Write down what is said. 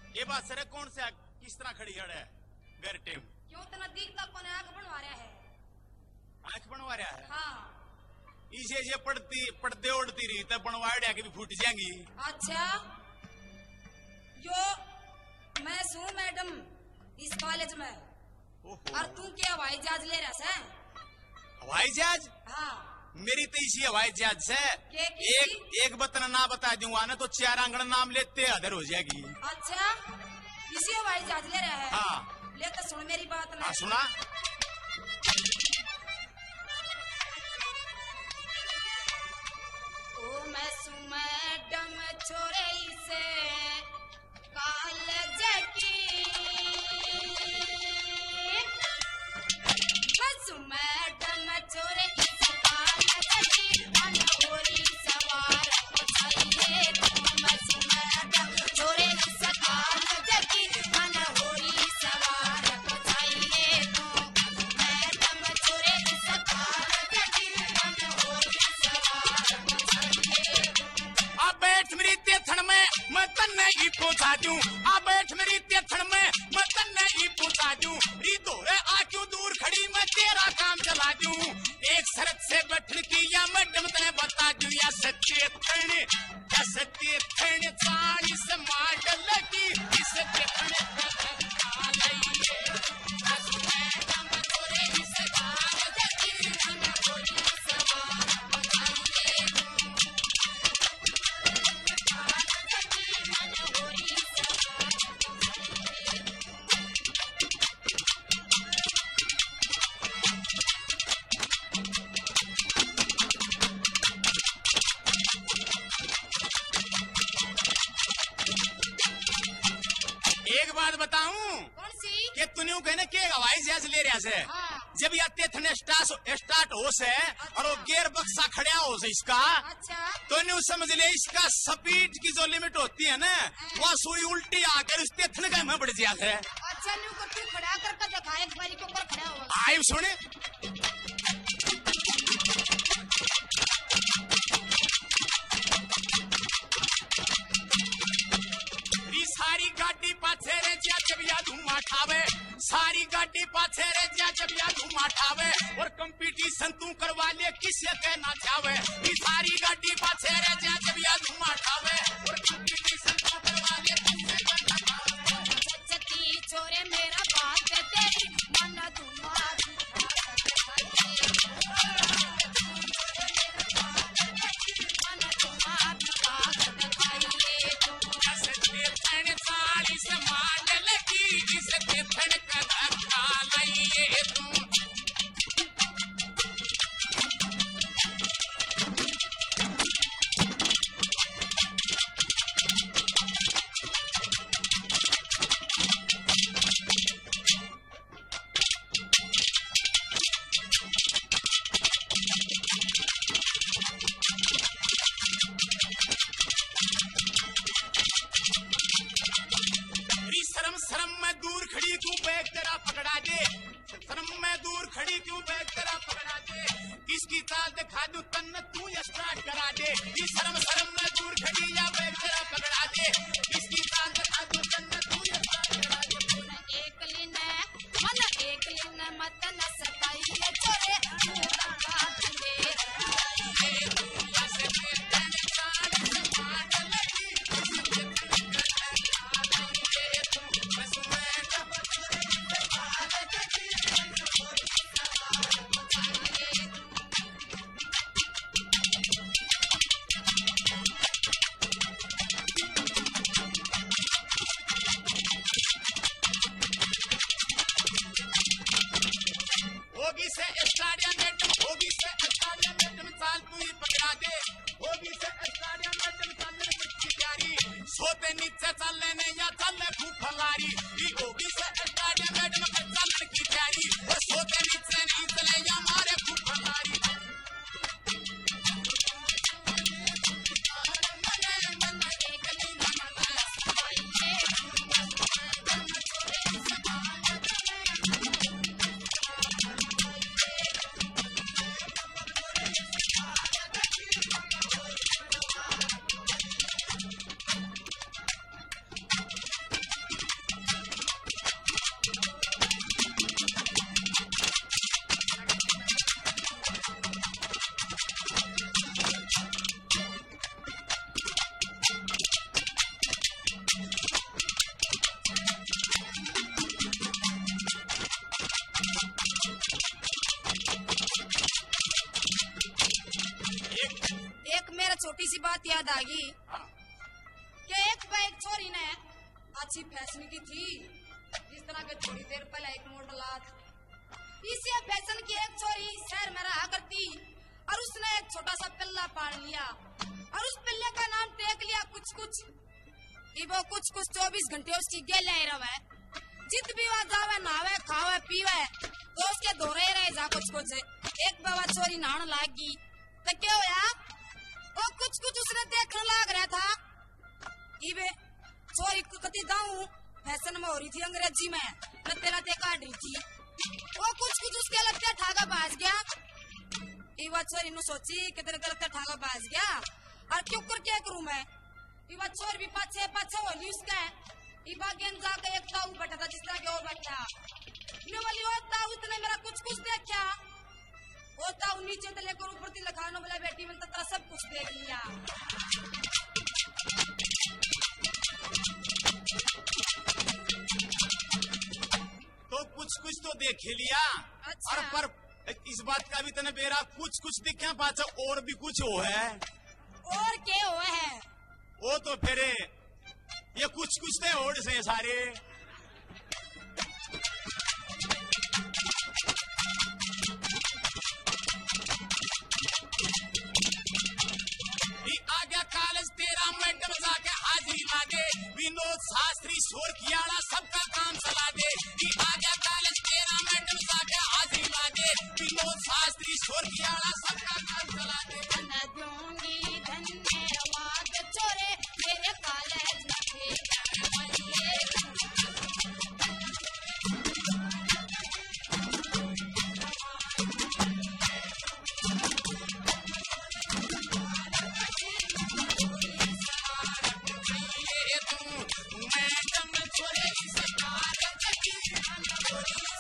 ये बात सर कौन से किस तरह खड़ी है घर टेम क्यों तना दिखता कौन आंख बनवा रहा है? आंख बनवा रहा है? हाँ इसे ये पड़ते उड़ती रही तब बनवाड़िया के भी फूट जाएंगी। अच्छा यो मैं सू मैडम इस कॉलेज में और तू क्या हवाई जहाज ले रहा है? हवाई जहाज? हाँ मेरी तो इसी हवाई जहाज से एक बतन ना बता दूंगा ना तो 4 आंगन नाम लेते अधर हो जाएगी। अच्छा इसी हवाई जहाज ले रहा है? हाँ ले तो सुन मेरी बात ना। हाँ सुना। ओ मैं सू मैडम छोरे से कॉलेज की मैं सू मैडम छोरे से कॉलेज की अनहोरी सवार पछाइए मैं सू मैडम छोरे से कॉलेज की अनहोरी सवार पछाइए मैडम छोरे से कॉलेज की अनहोरी सवार पछाइए। अब बैठ मेरी तेथन में मैं तन्ने ही पहुंचा दूं। अब बैठ मेरी तेथन में मैं तन्ने ही पहुंचा दूं। रीतो है आक्यों दूर खड़ी मैं तेरा काम चला दूं। एक शर्त से बैठन की या मैडम तने बता दूं या सच्चे थन चाली से मॉडल की इस तेथन आ गई है। मैडम तोरे इस कागज की अनहोरी सवार पछाइए एक बात बताऊं कौन सी? कि तूने कहने के हवाई जहाज ले रहा से हाँ। जब यह तेथन स्टार्ट हो से और वो गेयर बक्सा खड़ा हो से इसका अच्छा तो न्यू समझ ले इसका स्पीड की जो लिमिट होती है ना वह सुई उल्टी आकर इस तेथन का में बढ़ जाता है। अच्छा न्यू को तू खड़ा करके दिखा एक बारी को कर खड़ा हो। आई सुने सारी गाड़ी पाछे रे जा जब या धुआं ठावे सारी गाड़ी पाछे रे जा जब या धुआं ठावे और कंपटीशन तू करवा ले किसे कहना चाहे। ये सारी गाड़ी पाछे रे जा जब या धुआं ठावे और कंपटीशन तू करवा ले किसे कहना चाहे। सच्ची छोरे मेरा बात है तेरी मन धुआं शर्म में दूर खड़ी क्यों बैग तेरा पकड़ा दे। शर्म में दूर खड़ी क्यों बैग तेरा पकड़ा दे। इसकी चाल दिखा दूं तन तू स्टार्ट करा दे। ये शर्म में दूर खड़ी या बैग तेरा पकड़ा दे। इसकी चाल दिखा दूं तन तू स्टार्ट करा दे। एक लिन मत न सताइए छोरे पूरा हाथ दे। होगी से स्टाडियम में चाल तू ही पकड़ा दे। होगी से स्टाडियम में चलने की तैयारी सोते नीचे चलने ने या चलने फूफलारी। होगी से स्टाडियम में चलने की तैयारी और सोते नीचे नहीं चले या मारे फूफलारी। की बात याद आ गई कि एक छोरी ने अच्छी फैशन की थी, जिस तरह के थोड़ी देर पहले एक मॉडल आज इसी फैशन की एक छोरी शहर में रहा करती और उसने एक छोटा सा पिल्ला पाल लिया और उस पिल्ले का नाम टेक लिया कुछ कुछ। वो कुछ 24 घंटे उसकी गेले ही रहे, जित भी वह जावे नहावे खावे पीवे तो उसके दौरे ही रहे जा कुछ। एक बाबा छोरी नहाने लागी तो क्या होया, वो कुछ उसने देखने लग रहा था। इवे छोरी कती जाऊं फैशन में हो रही थी अंग्रेजी में लत्ते लत्ते काट रही थी, वो कुछ उसके लगते ठागा बाज गया। इवा छोरी नु सोची कि तेरे गलत ठागा बाज गया और क्यों कर क्या करूं मैं। इवा छोर भी पाछे होली उसका इवा गेंद जाके एक ताऊ बैठा था जिस तरह के और बैठा नु वाली और ताऊ इतने मेरा कुछ देखा, वो ताऊ नीचे से लेकर ऊपर तक लखानो वाला बेटी में तथा सब कुछ देख लिया। तो कुछ तो देख लिया। अच्छा। और पर इस बात का भी तने बेरा कुछ दिखा पाचा और भी कुछ हो है। और क्या हो है? वो तो फिर ये कुछ थे और से सारे। आ गया कॉलेज तेरा मैडम जाके हाजिरी मांगे, विनोद शास्त्री शोर कियाड़ा सबका काम चला दे। आ गया कॉलेज तेरा मैडम जाके हाजिरी मांगे, विनोद शास्त्री शोर कियाड़ा सबका काम चला दे। दूंगी धन्यवाद छोरे मेरे कॉलेज मैडम छोरे सरकार